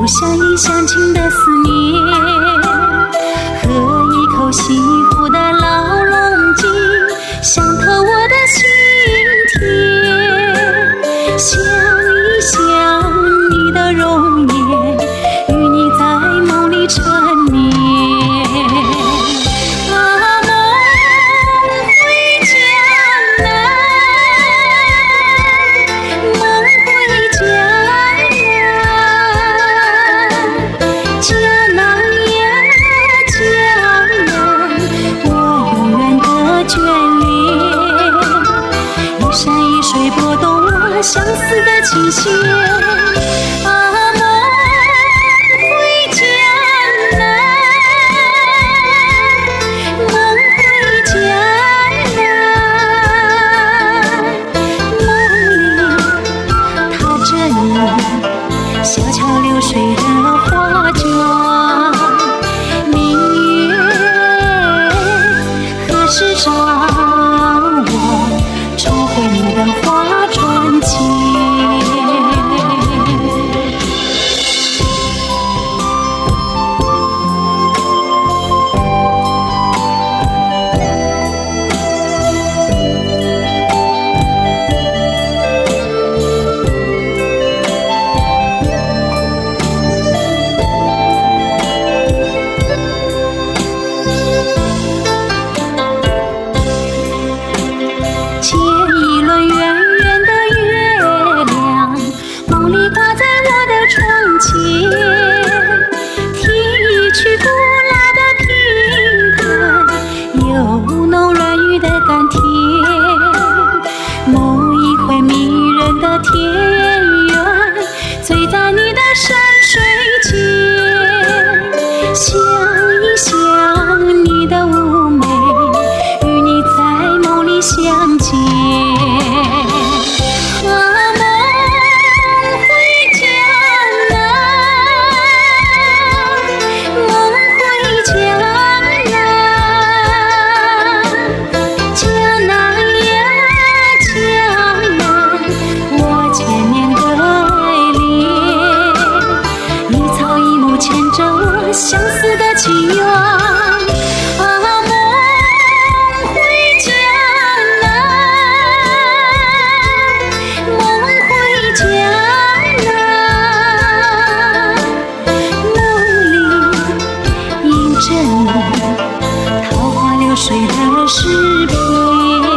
相依相亲的思念，喝一口西湖的老龙井，想透我的心田。想一想你的容颜，与你在梦里缠绵。相思的琴弦，啊，梦回江南，梦回江南，梦里踏着你小桥流水的花卷，明月何时照我重回你的花传情。牵一轮圆圆的月亮，梦里挂在我的窗前，听一曲古老的评弹，有浓软语的甘甜，梦一回迷人的田园，醉在你的山水间。想一想你的妩媚，与你在梦里相见。相思的情缘，啊，梦回江南，梦回江南，梦里印着你桃花流水的诗篇。